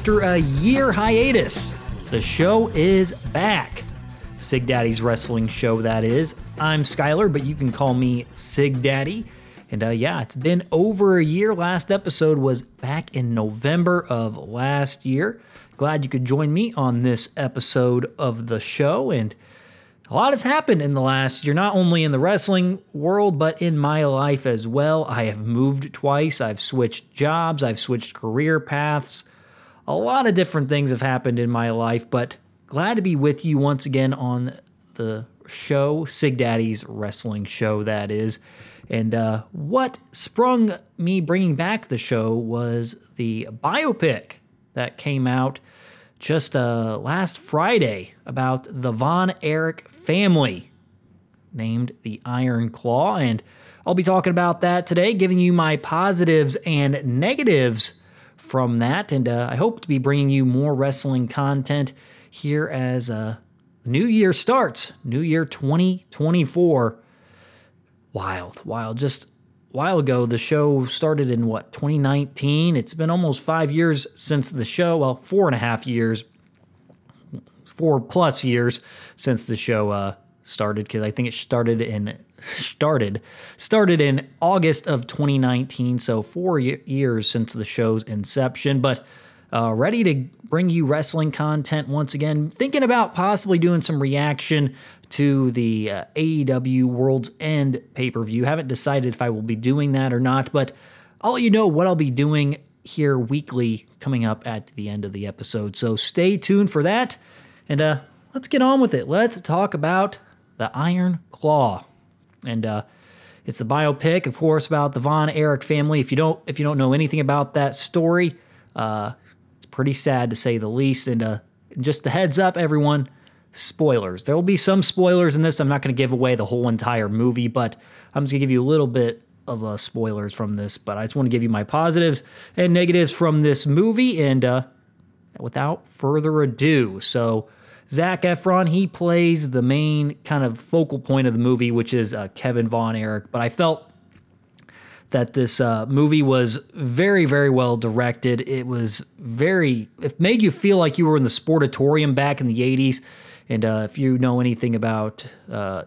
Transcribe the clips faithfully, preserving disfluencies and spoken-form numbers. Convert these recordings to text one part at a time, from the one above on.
After a year hiatus, the show is back. Sig Daddy's wrestling show, that is. I'm Skyler, but you can call me Sig Daddy. And uh, yeah, it's been over a year. Last episode was back in November of last year. Glad you could join me on this episode of the show. And a lot has happened in the last year, not only in the wrestling world, but in my life as well. I have moved twice. I've switched jobs. I've switched career paths. A lot of different things have happened in my life, but glad to be with you once again on the show, Sig Daddy's wrestling show, that is. And uh, what sprung me bringing back the show was the biopic that came out just uh, last Friday about the Von Erich family, named The Iron Claw. And I'll be talking about that today, giving you my positives and negatives from that. And uh, I hope to be bringing you more wrestling content here as uh, the new year starts. New year twenty twenty-four. Wild, wild. Just a while ago, the show started in, what, twenty nineteen? It's been almost five years since the show. Well, four and a half years. Four plus years since the show uh, started, because I think it started in started started in August of twenty nineteen. So four y- years since the show's inception. But uh, ready to bring you wrestling content once again. Thinking about possibly doing some reaction to the uh, A E W World's End pay-per-view. Haven't decided if I will be doing that or not, but I'll let you know what I'll be doing here weekly coming up at the end of the episode. So stay tuned for that, and uh, let's get on with it. Let's talk about the Iron Claw. And uh, it's the biopic, of course, about the Von Erich family. If you don't, if you don't know anything about that story, uh, it's pretty sad to say the least. And uh, just a heads up, everyone. Spoilers. There will be some spoilers in this. I'm not going to give away the whole entire movie, but I'm just going to give you a little bit of uh, spoilers from this. But I just want to give you my positives and negatives from this movie. And uh, without further ado, so Zac Efron, he plays the main kind of focal point of the movie, which is uh, Kevin Von Erich. But I felt that this uh, movie was very, very well directed. It was very, it made you feel like you were in the Sportatorium back in the eighties. And uh, if you know anything about uh,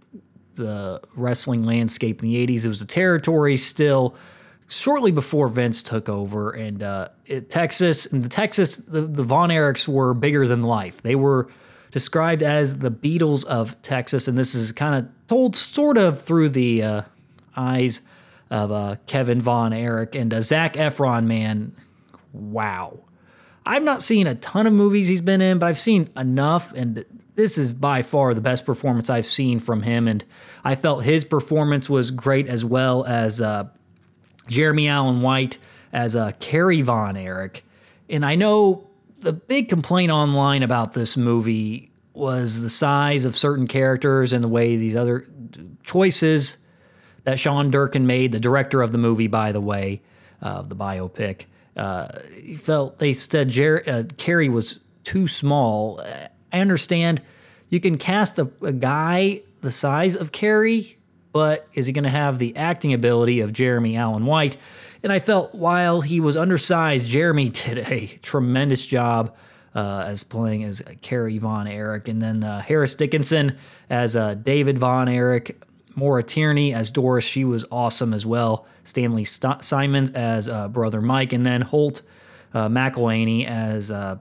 the wrestling landscape in the eighties, it was a territory still shortly before Vince took over. And uh, it, Texas, and the Texas, the, the Von Erichs were bigger than life. They were described as the Beatles of Texas. And this is kind of told sort of through the uh, eyes of uh, Kevin Von Erich. And uh, Zac Efron, man, wow. I've not seen a ton of movies he's been in, but I've seen enough, and this is by far the best performance I've seen from him, and I felt his performance was great, as well as uh, Jeremy Allen White as uh, Kerry Von Erich. And I know the big complaint online about this movie was the size of certain characters and the way these other choices that Sean Durkin made, the director of the movie, by the way, of uh, the biopic. Uh, he felt they said Jer- uh, Kerry was too small. I understand you can cast a, a guy the size of Kerry, but is he going to have the acting ability of Jeremy Allen White? And I felt while he was undersized, Jeremy did a tremendous job uh, as playing as Kerry Von Erich. And then uh, Harris Dickinson as uh, David Von Erich. Maura Tierney as Doris, she was awesome as well. Stanley St- Simons as uh, Brother Mike, and then Holt uh, McElhaney as uh,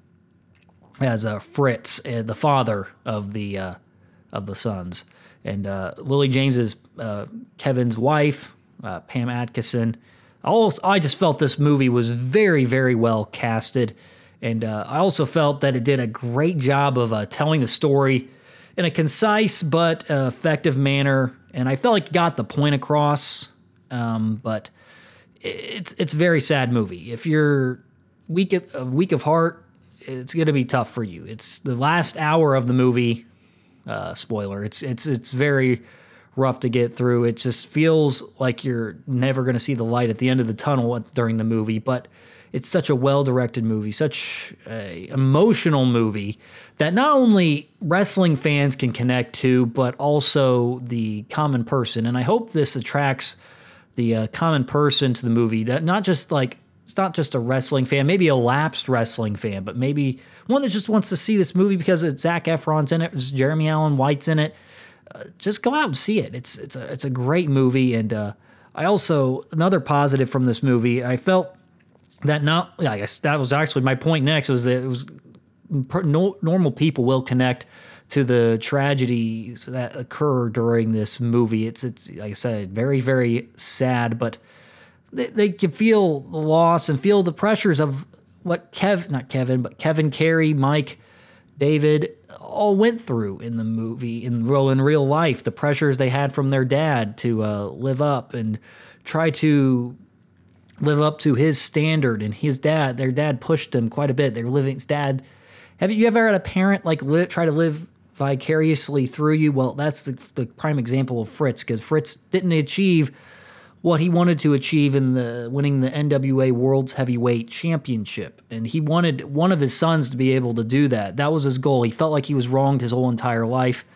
as uh, Fritz, uh, the father of the uh, of the sons, and uh, Lily James is uh, Kevin's wife, uh, Pam Atkinson. Also, I just felt this movie was very, very well casted, and uh, I also felt that it did a great job of uh, telling the story in a concise but uh, effective manner, and I felt like it got the point across. Um, but it's it's a very sad movie. If you're weak of, weak of heart, it's going to be tough for you. It's the last hour of the movie. Uh, spoiler. It's it's it's very rough to get through. It just feels like you're never going to see the light at the end of the tunnel during the movie. But it's such a well-directed movie, such a emotional movie that not only wrestling fans can connect to, but also the common person. And I hope this attracts the uh, common person to the movie, that not just like it's not just a wrestling fan, maybe a lapsed wrestling fan, but maybe one that just wants to see this movie because it's Zac Efron's in it, it's Jeremy Allen White's in it, uh, just go out and see it. It's it's a it's a great movie, and uh, I also another positive from this movie, I felt that not. I guess that was actually my point next was that it was no, normal people will connect to the tragedies that occur during this movie. It's it's like I said, very very sad, but they, they can feel the loss and feel the pressures of what Kev, not Kevin, but Kevin, Carrie, Mike, David all went through in the movie, in real in real life. The pressures they had from their dad to uh, live up and try to live up to his standard, and his dad, their dad pushed them quite a bit. Their living his dad. Have you ever had a parent like li- try to live vicariously through you? Well, that's the, the prime example of Fritz, because Fritz didn't achieve what he wanted to achieve in the winning the N W A World's Heavyweight Championship, and he wanted one of his sons to be able to do that. That was his goal. He felt like he was wronged his whole entire life.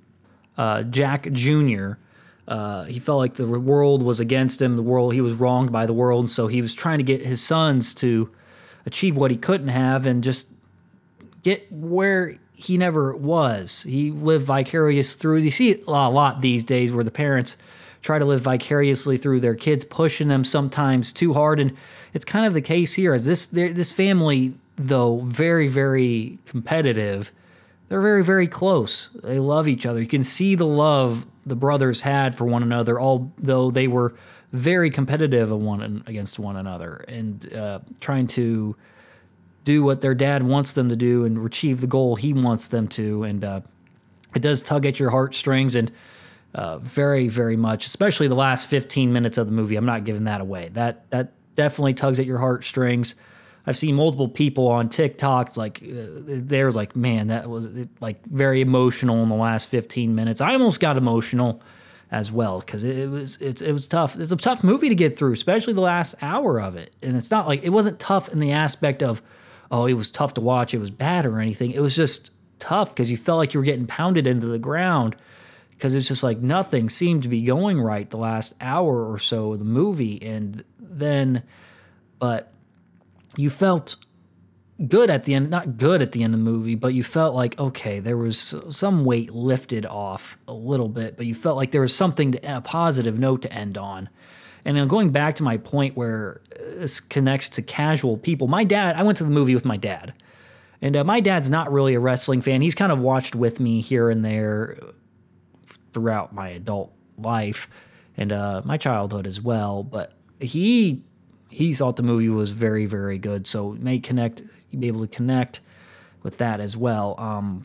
Uh, Jack Junior Uh, he felt like the world was against him. The world, he was wronged by the world, and so he was trying to get his sons to achieve what he couldn't have and just get where he never was. He lived vicarious through. You see it a lot these days where the parents try to live vicariously through their kids, pushing them sometimes too hard, and it's kind of the case here. As this this family, though very very competitive, they're very very close. They love each other. You can see the love the brothers had for one another, although they were very competitive of one against one another, and uh, trying to do what their dad wants them to do and achieve the goal he wants them to. And uh, it does tug at your heartstrings, and uh, very, very much, especially the last fifteen minutes of the movie. I'm not giving that away. That that definitely tugs at your heartstrings. I've seen multiple people on TikTok, like, uh, they're like, man, that was like very emotional in the last fifteen minutes. I almost got emotional as well, because it, it was it's it was tough. It's a tough movie to get through, especially the last hour of it. And it's not like, it wasn't tough in the aspect of, oh, it was tough to watch, it was bad or anything. It was just tough because you felt like you were getting pounded into the ground, because it's just like nothing seemed to be going right the last hour or so of the movie. And then, but you felt good at the end, not good at the end of the movie, but you felt like, okay, there was some weight lifted off a little bit, but you felt like there was something, to, a positive note to end on. And then going back to my point where this connects to casual people, my dad, I went to the movie with my dad, and uh, my dad's not really a wrestling fan. He's kind of watched with me here and there throughout my adult life and uh, my childhood as well, but he he thought the movie was very, very good, so it may connect, you'd be able to connect with that as well. Um,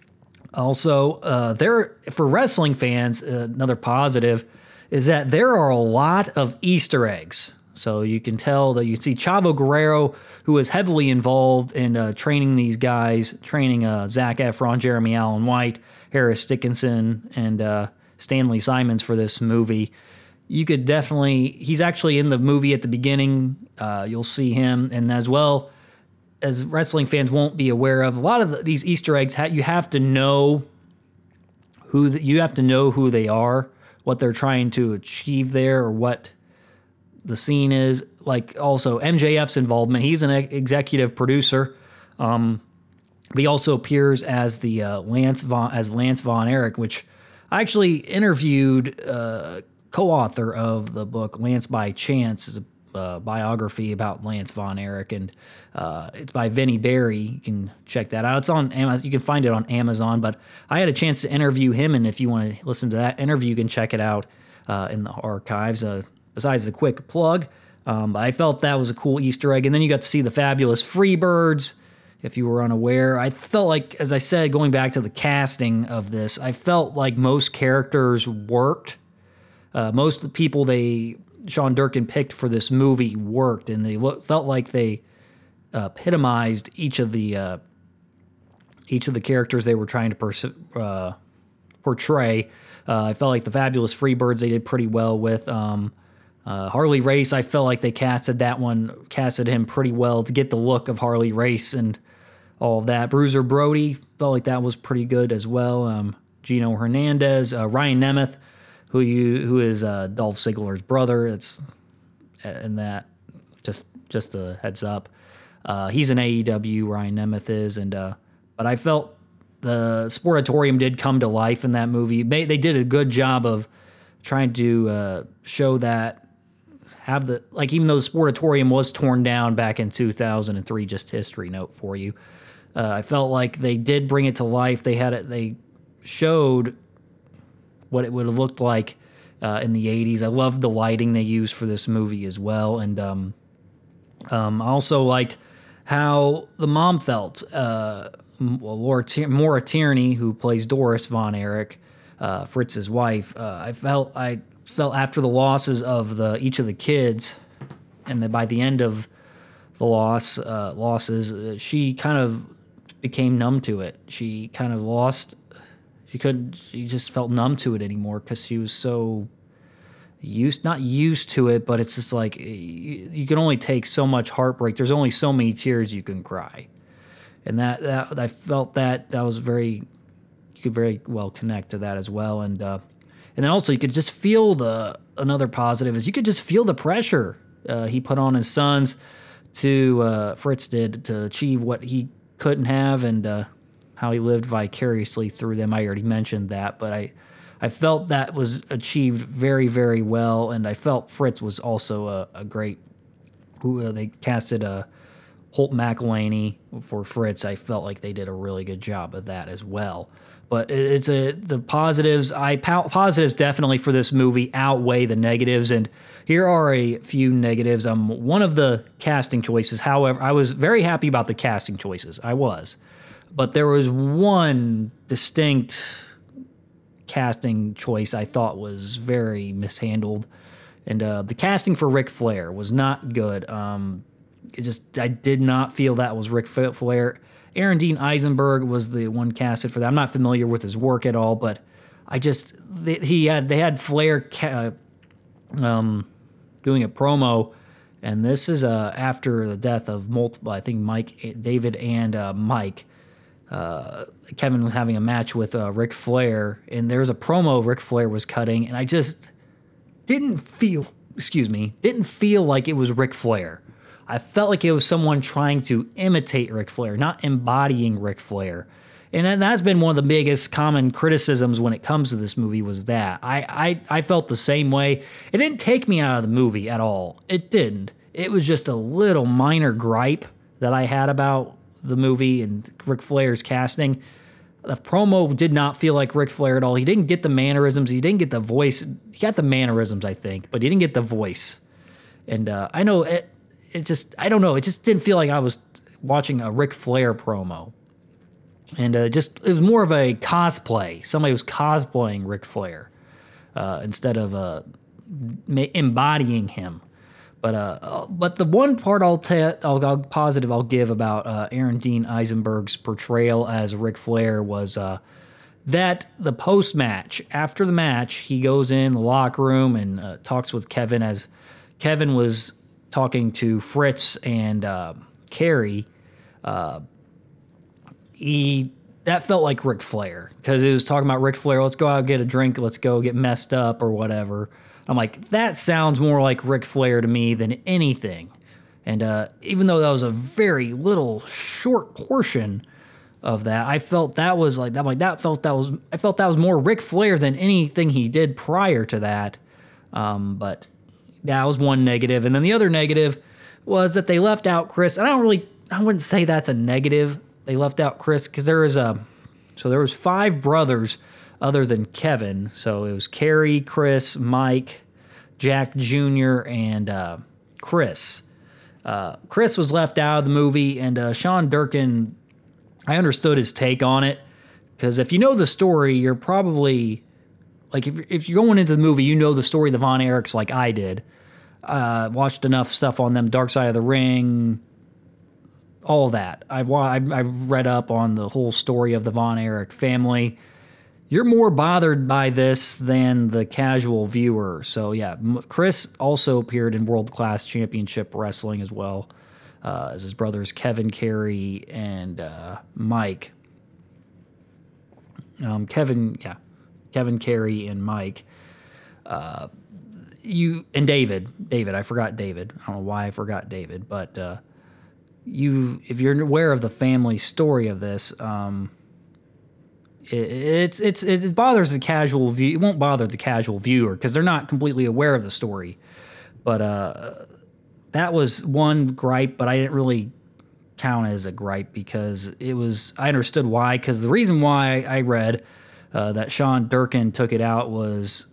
also, uh, there for wrestling fans, uh, another positive is that there are a lot of Easter eggs. So you can tell that you see Chavo Guerrero, who is heavily involved in uh, training these guys, training uh, Zac Efron, Jeremy Allen White, Harris Dickinson, and uh, Stanley Simons for this movie. You could definitely, he's actually in the movie at the beginning. Uh, you'll see him, and as well as wrestling fans won't be aware of, a lot of the, these Easter eggs, ha- you have to know who the, you have to know who they are, what they're trying to achieve there, or what the scene is. Like also M J F's involvement. He's an executive producer. Um, he also appears as the uh, Lance Von as Lance Von Erich, which I actually interviewed. Uh, co-author of the book Lance by Chance, is a uh, biography about Lance Von Erich, and uh, it's by Vinnie Barry. You can check that out. It's on Amazon. You can find it on Amazon, but I had a chance to interview him, and if you want to listen to that interview, you can check it out uh, in the archives, uh, besides the quick plug. Um, I felt that was a cool Easter egg, and then you got to see the fabulous Freebirds, if you were unaware. I felt like, as I said, going back to the casting of this, I felt like most characters worked. Uh, most of the people they Sean Durkin picked for this movie worked, and they lo- felt like they uh, epitomized each of the uh, each of the characters they were trying to pers- uh, portray. Uh, I felt like the Fabulous Freebirds they did pretty well with. Um, uh, Harley Race, I felt like they casted that one, casted him pretty well to get the look of Harley Race and all of that. Bruiser Brody, felt like that was pretty good as well. Um, Gino Hernandez, uh, Ryan Nemeth, who you who is uh, Dolph Ziggler's brother. It's and that just just a heads up. Uh, he's in A E W, Ryan Nemeth is, and uh, but I felt the Sportatorium did come to life in that movie. They, they did a good job of trying to uh, show that, have the, like, even though the Sportatorium was torn down back in two thousand three, just history note for you, uh, I felt like they did bring it to life. They had it, they showed what it would have looked like uh, in the eighties. I loved the lighting they used for this movie as well, and um, um, I also liked how the mom felt. Uh, Laura Tier- Maura Tierney, who plays Doris Von Erich, uh, Fritz's wife. Uh, I felt I felt after the losses of the each of the kids, and then by the end of the loss uh, losses, uh, she kind of became numb to it. She kind of lost. She couldn't. She just felt numb to it anymore because she was so used, not used to it, but it's just like you, you can only take so much heartbreak. There's only so many tears you can cry, and that, that I felt that that was very. You could very well connect to that as well, and uh, and then also you could just feel the another positive is you could just feel the pressure uh, he put on his sons to uh, Fritz did to achieve what he couldn't have, and uh, how he lived vicariously through them. I already mentioned that, but I I felt that was achieved very, very well, and I felt Fritz was also a, a great, who uh, they casted uh, Holt McElhaney for Fritz. I felt like they did a really good job of that as well. But it- it's a the positives, I po- positives definitely for this movie outweigh the negatives, and here are a few negatives. Um, one of the casting choices, however, I was very happy about the casting choices. I was. But there was one distinct casting choice I thought was very mishandled, and uh, the casting for Ric Flair was not good. Um, it just I did not feel that was Ric Flair. Aaron Dean Eisenberg was the one casted for that. I'm not familiar with his work at all, but I just they, he had they had Flair ca- um, doing a promo, and this is uh, after the death of multiple. I think Mike, David, and uh, Mike. Uh, Kevin was having a match with uh, Ric Flair, and there was a promo Ric Flair was cutting, and I just didn't feel, excuse me, didn't feel like it was Ric Flair. I felt like it was someone trying to imitate Ric Flair, not embodying Ric Flair. And then that's been one of the biggest common criticisms when it comes to this movie was that. I, I, I felt the same way. It didn't take me out of the movie at all. It didn't. It was just a little minor gripe that I had about the movie and Ric Flair's casting. The promo did not feel like Ric Flair at all. He didn't get the mannerisms. He didn't get the voice. He got the mannerisms, I think, but he didn't get the voice. And uh, I know it, it just, I don't know. It just didn't feel like I was watching a Ric Flair promo. And uh, just, it was more of a cosplay. Somebody was cosplaying Ric Flair uh, instead of uh, embodying him. But uh, but the one part I'll, ta- I'll, I'll positive I'll give about uh, Aaron Dean Eisenberg's portrayal as Ric Flair was uh, that the post match, after the match, he goes in the locker room and uh, talks with Kevin as Kevin was talking to Fritz and uh, Carrie. Uh, he that felt like Ric Flair because it was talking about Ric Flair. Let's go out and get a drink. Let's go get messed up or whatever. I'm like, that sounds more like Ric Flair to me than anything. And uh, even though that was a very little short portion of that, I felt that was like that. Like that felt that was I felt that was more Ric Flair than anything he did prior to that. Um, but that was one negative, and then the other negative was that they left out Chris. And I don't really, I wouldn't say that's a negative. They left out Chris because there was a, so there was five brothers other than Kevin. So it was Kerry, Chris, Mike, Jack Junior, and uh, Chris. Uh, Chris was left out of the movie, and uh, Sean Durkin, I understood his take on it, because if you know the story, you're probably, like, if, if you're going into the movie, you know the story of the Von Erichs like I did. Uh, watched enough stuff on them, Dark Side of the Ring, all that. I've, I've, I've read up on the whole story of the Von Erich family. You're more bothered by this than the casual viewer. So, yeah, Chris also appeared in World Class Championship Wrestling as well uh, as his brothers Kevin, Carey, and uh, Mike. Um, Kevin, yeah, Kevin, Carey, and Mike. Uh, you and David, David, I forgot David. I don't know why I forgot David, but uh, you, if you're aware of the family story of this, um, it, it's it's it bothers the casual view. It won't bother the casual viewer because they're not completely aware of the story. But uh, that was one gripe, but I didn't really count as a gripe because it was. I understood why, because the reason why I read uh, that Sean Durkin took it out was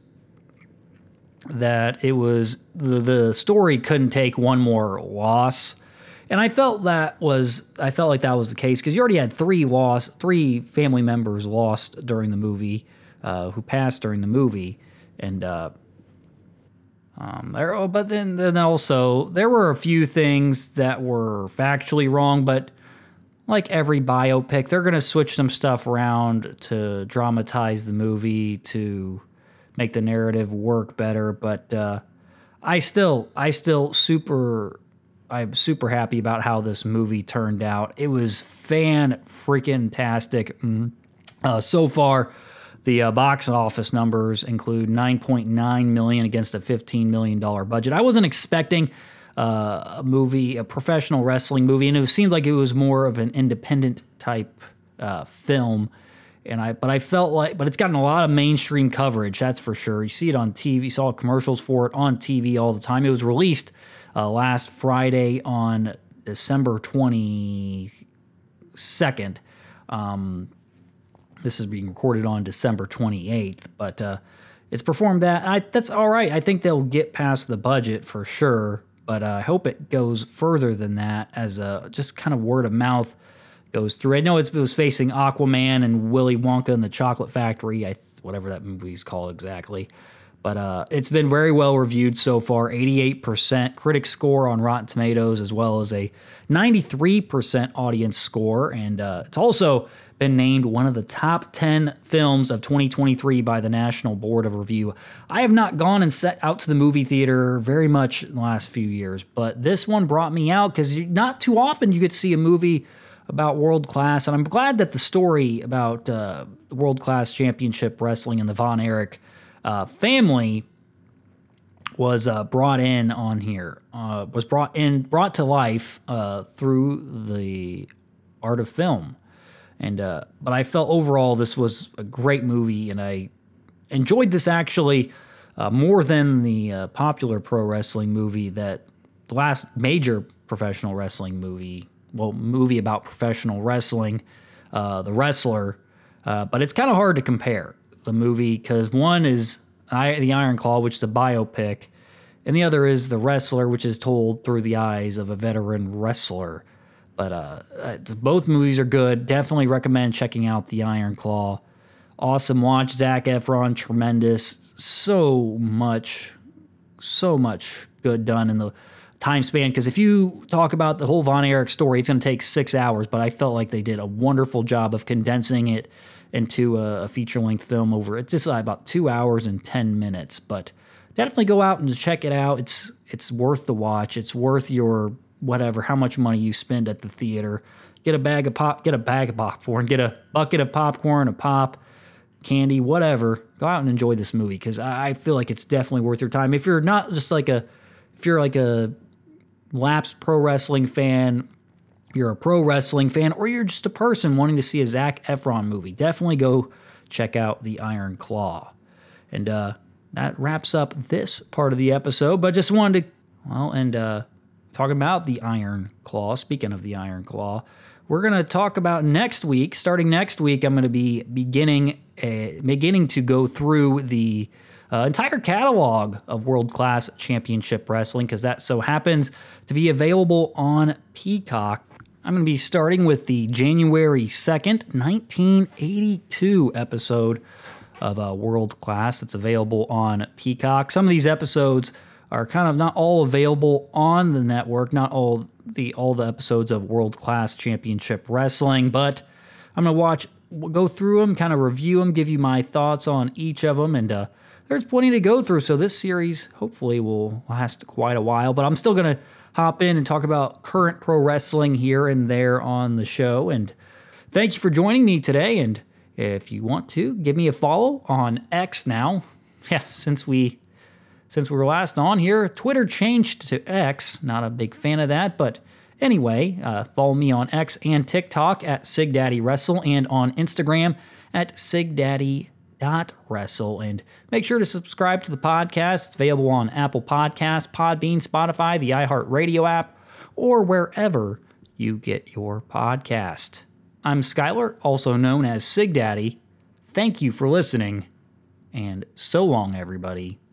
that it was the the story couldn't take one more loss, and I felt that was I felt like that was the case because you already had three loss, three family members lost during the movie, uh, who passed during the movie, and uh, um, there. Oh, but then then also there were a few things that were factually wrong, but like every biopic, they're gonna switch some stuff around to dramatize the movie to make the narrative work better, but uh, I still, I still super, I'm super happy about how this movie turned out. It was fan freaking tastic. Uh, so far, the uh, box office numbers include nine point nine million dollars against a fifteen million dollars budget. I wasn't expecting uh, a movie, a professional wrestling movie, and it seemed like it was more of an independent type uh, film. And I, but I felt like, but it's gotten a lot of mainstream coverage, that's for sure. You see it on T V, you saw commercials for it on T V all the time. It was released uh, last Friday on December twenty-second. Um, this is being recorded on December twenty-eighth, but uh, it's performed that. I, that's all right. I think they'll get past the budget for sure, but uh, I hope it goes further than that as a, just kind of word of mouth goes through. I know it's, it was facing Aquaman and Willy Wonka and the Chocolate Factory, I whatever that movie's called exactly. But uh, it's been very well reviewed so far, eighty-eight percent critic score on Rotten Tomatoes, as well as a ninety-three percent audience score. And uh, it's also been named one of the top ten films of twenty twenty-three by the National Board of Review. I have not gone and set out to the movie theater very much in the last few years, but this one brought me out because not too often you get to see a movie about world class, and I'm glad that the story about uh, the world class championship wrestling and the Von Erich uh, family was uh, brought in on here, uh, was brought in, brought to life uh, through the art of film, and uh, but I felt overall this was a great movie, and I enjoyed this actually uh, more than the uh, popular pro wrestling movie that the last major professional wrestling movie. Well, movie about professional wrestling, uh, The Wrestler, uh, but it's kind of hard to compare the movie because one is I, The Iron Claw, which is a biopic, and the other is The Wrestler, which is told through the eyes of a veteran wrestler. But uh, it's, both movies are good. Definitely recommend checking out The Iron Claw. Awesome watch. Zac Efron, tremendous. So much, so much good done in the time span, because if you talk about the whole Von Erich story, it's going to take six hours, but I felt like they did a wonderful job of condensing it into a, a feature-length film over it's just about two hours and ten minutes, but definitely go out and check it out. It's it's worth the watch. It's worth your whatever, how much money you spend at the theater. Get a bag of pop, get a bag of popcorn, get a bucket of popcorn, a pop, candy, whatever. Go out and enjoy this movie, because I, I feel like it's definitely worth your time. If you're not just like a, if you're like a lapsed pro wrestling fan, you're a pro wrestling fan, or you're just a person wanting to see a Zac Efron movie, definitely go check out The Iron Claw. And uh, that wraps up this part of the episode, but just wanted to, well, and uh, talking about The Iron Claw, speaking of The Iron Claw, we're going to talk about next week. Starting next week, I'm going to be beginning, a, beginning to go through the Uh, entire catalog of world-class championship wrestling, because that so happens to be available on Peacock. I'm going to be starting with the January second, nineteen eighty-two episode of uh, World Class that's available on Peacock. Some of these episodes are kind of not all available on the network, not all the all the episodes of World Class Championship Wrestling, but I'm going to watch, go through them, kind of review them, give you my thoughts on each of them, and uh, there's plenty to go through, so this series hopefully will last quite a while, but I'm still going to hop in and talk about current pro wrestling here and there on the show, and thank you for joining me today, and if you want to, give me a follow on X now. Yeah, since we since we were last on here. Twitter changed to X. Not a big fan of that, but anyway, uh, follow me on X and TikTok at SigDaddyWrestle and on Instagram at SigDaddy.Wrestle. And make sure to subscribe to the podcast. It's available on Apple Podcasts, Podbean, Spotify, the iHeartRadio app, or wherever you get your podcast. I'm Skyler, also known as Sig Daddy. Thank you for listening, and so long, everybody.